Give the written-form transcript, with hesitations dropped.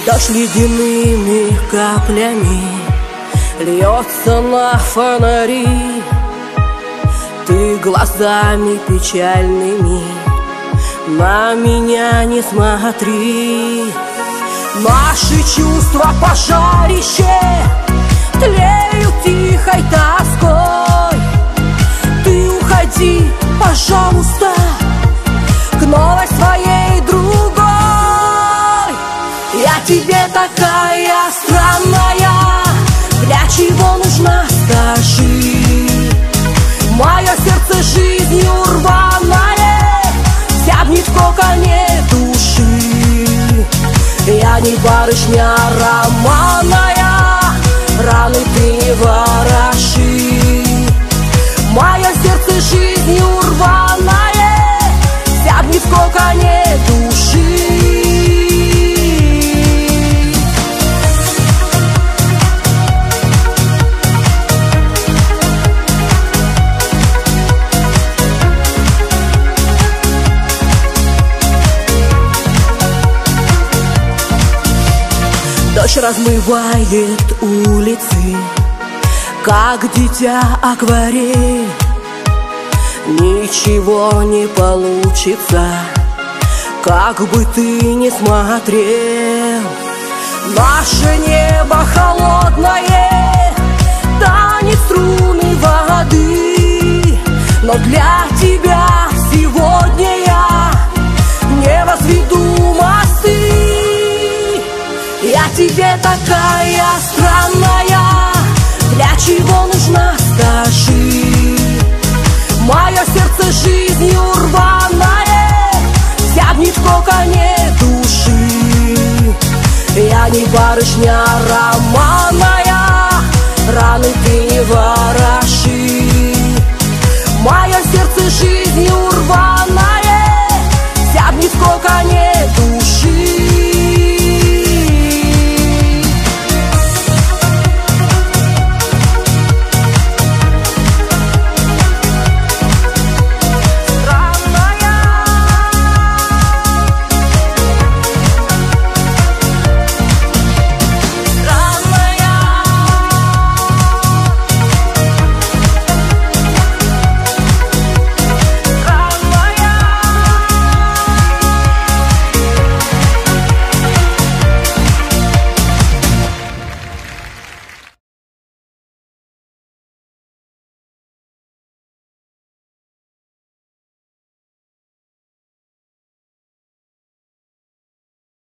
Дождь ледяными каплями льется на фонари. Ты глазами печальными на меня не смотри. Наши чувства пожарище тлеют тихой тоской. Ты уходи, пожалуйста, к новой своей другой. Я тебе такая странная, для чего нужна, скажи? Мое сердце жизнью рваное зябнет в коконе души. Я не барышня романная, раны ты не вороши. Мое сердце жизнью рваное зябнет в коконе души. Дождь размывает улицы, как дитя акварель. Ничего не получится, как бы ты ни смотрел. Наше небо холодное танет струны воды, но для тебя сегодня я не возведу мосты. Я тебе такая странная, для чего нужна, скажи? Мое сердце жизнью рваное зябнет в коконе души. Я не барышня романная, раны ты не вороши. Мое